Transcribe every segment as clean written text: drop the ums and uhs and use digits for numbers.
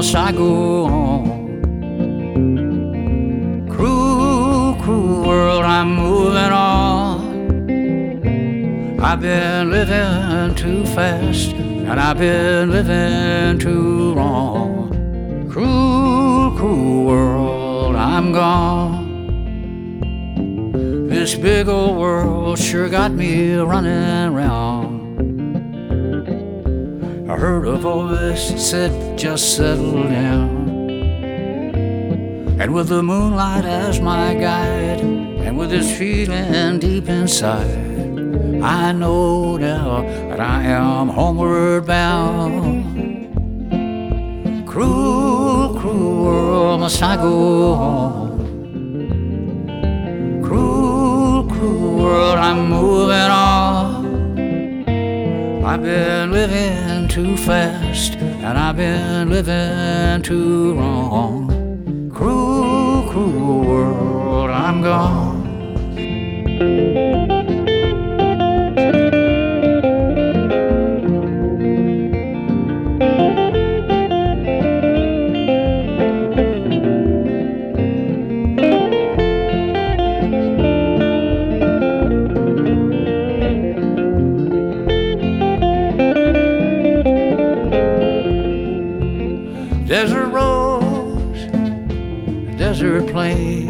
must I go on? Cruel, cruel world, I'm moving on. I've been living too fast, and I've been living too wrong. Cruel, cruel world, I'm gone. This big old world sure got me running round. I heard a voice that said, just settle down. And with the moonlight as my guide, and with this feeling deep inside, I know now that I am homeward bound. Cruel, cruel world, must I go on? Cruel, cruel world, I'm moving on. I've been living too fast, and I've been living too wrong. Cruel, cruel world, I'm gone. Desert rose, desert plain,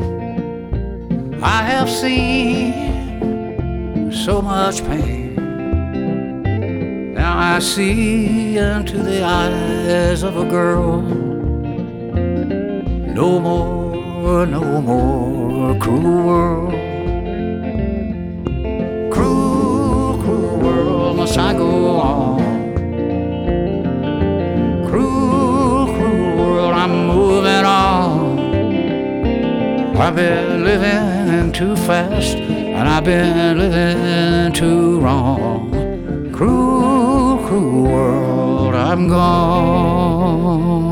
I have seen so much pain. Now I see into the eyes of a girl. No more, no more cruel world. Cruel, cruel world, must I go on? I'm moving on. I've been living too fast, and I've been living too wrong. Cruel, cruel world, I'm gone.